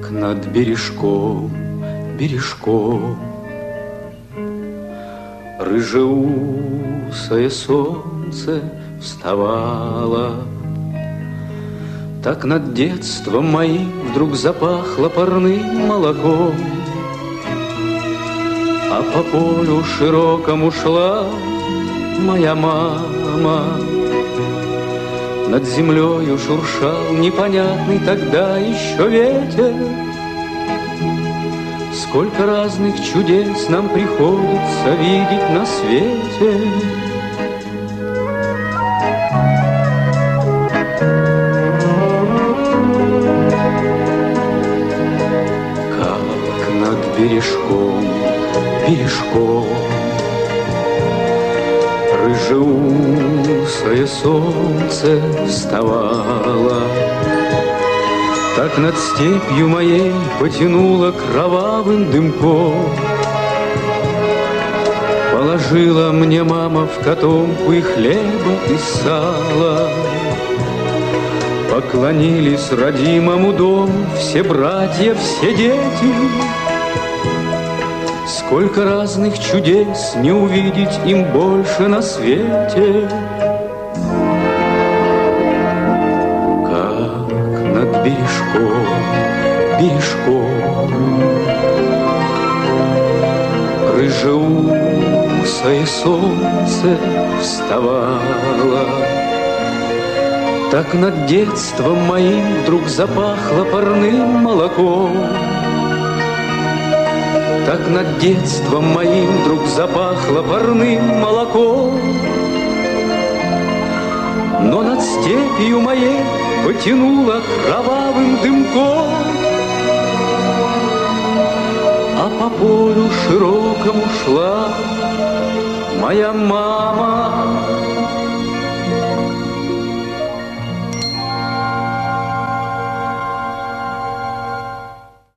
Как над бережком, бережком рыжеусое солнце вставало, так над детством моим вдруг запахло парным молоком, а по полю широкому шла моя мама. Над землею шуршал непонятный тогда еще ветер. Сколько разных чудес нам приходится видеть на свете. Как над бережком, бережком рыжеусое солнце вставало, так над степью моей потянуло кровавым дымком. Положила мне мама в котомку и хлеба, и сала. Поклонились родимому дому все братья, все дети. Сколько разных чудес не увидеть им больше на свете. Как над бережком, бережком рыжеусое солнце вставало, так над детством моим вдруг запахло парным молоком. Так над детством моим вдруг запахло парным молоком. Но над степью моей потянуло кровавым дымком, а по полю широкому шла моя мама.